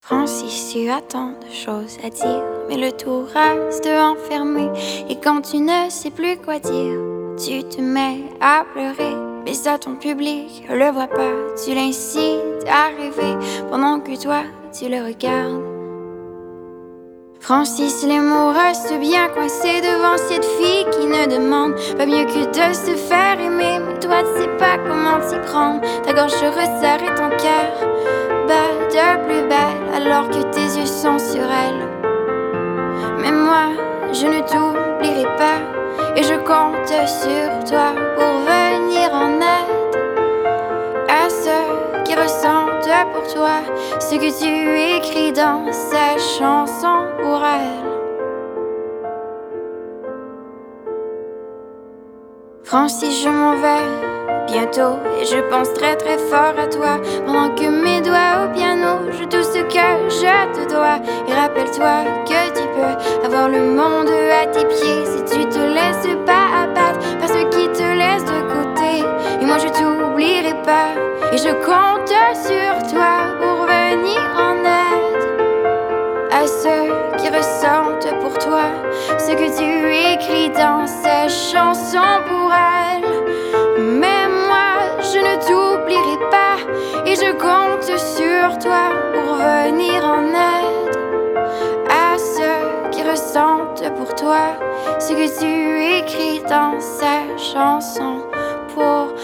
Francis, tu as tant de choses à dire, mais le tout reste enfermé. Et quand tu ne sais plus quoi dire, tu te mets à pleurer. Mais ça, ton public le voit pas. Tu l'incites à rêver pendant que toi, tu le regardes. Francis, les mots restent bien coincés devant cette fille qui ne demande pas mieux que de se faire aimer. Mais toi, tu sais pas comment t'y prendre. Ta gorge se resserre et ton cœur bat de plus belle alors que tes yeux sont sur elle. Mais moi, je ne t'oublierai pas et je compte sur toi pour venir en aide à ceux qui ressentent pour toi ce que tu écris dans ces chansons pour elle. Francis, je m'en vais bientôt et je pense très très fort à toi pendant que mes doigts au piano jouent tout ce que je te dois. Et rappelle-toi que tu peux avoir le monde à tes pieds si tu te laisses pas abattre par ceux qui te laissent de côté. Et moi je t'oublierai pas et je compte sur toi pour venir en aide à ceux qui ressentent pour toi ce que tu écris dans ces chansons pour elle. Mais moi, je ne t'oublierai pas et je compte sur toi pour venir en aide à ceux qui ressentent pour toi ce que tu écris dans ces chansons pour